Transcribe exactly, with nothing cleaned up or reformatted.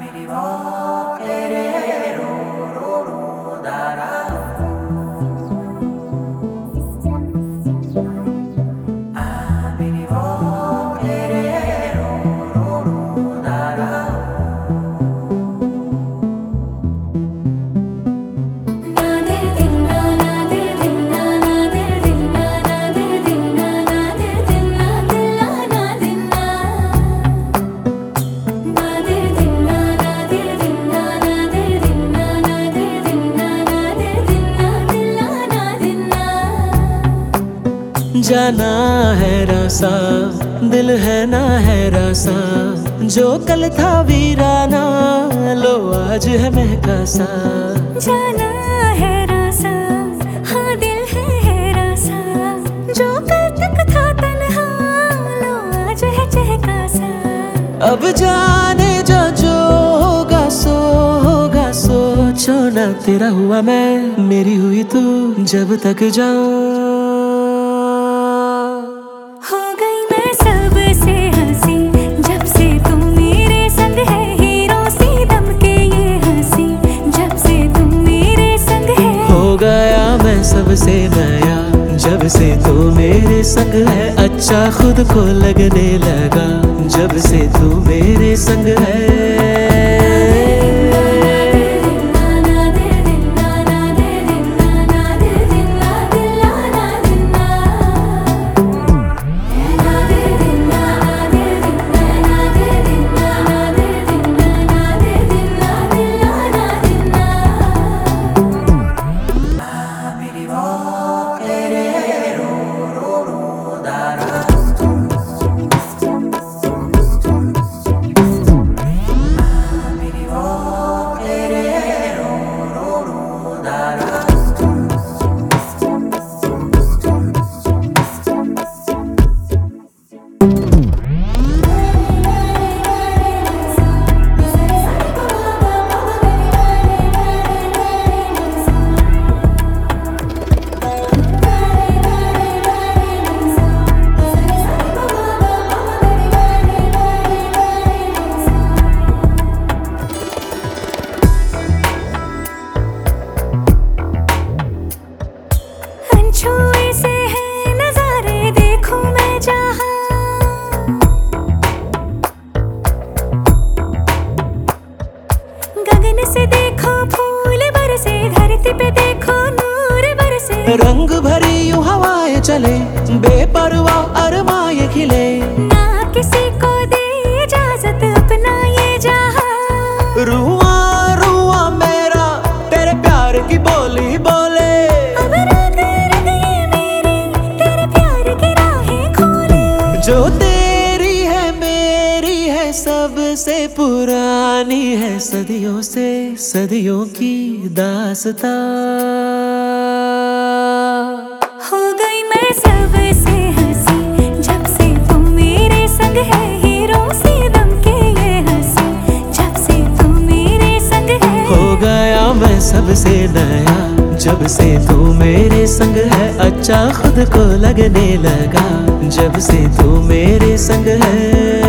जाना है रासा, दिल है ना है रासा, जो कल था वीराना लो आज है महका सा। जाना है रासा, हाँ दिल है, है रासा, जो कल तक था तन्हा लो आज है चहका सा। अब जाने जा जो होगा सो होगा, सोचो ना तेरा हुआ मैं, मेरी हुई तू, जब तक जाऊं सबसे नया। जब से तू मेरे संग है, अच्छा खुद को लगने लगा, जब से तू मेरे संग है। से देखो फूल बरसे, धरती पे देखो नूर बरसे, रंग भरी यूं हवाएं चले, बेपरवाह अरमाए खिले, ना किसी को दे इजाजत अपना ये जहां। रुआ रुआ मेरा तेरे प्यार की बोली बोले, अब रग रग ये मेरी तेरे प्यार की राहें खोले, जो तेरी है मेरी है सबसे पुरानी है, सदियों से सदियों की दास्तां। हो गई मैं सबसे हंसी, जब से तू मेरे संग है, हीरो से दम के ये हंसी, जब से तू मेरे संग है। हो गया मैं सबसे नया, जब से तू मेरे संग है, अच्छा खुद को लगने लगा, जब से तू मेरे संग है।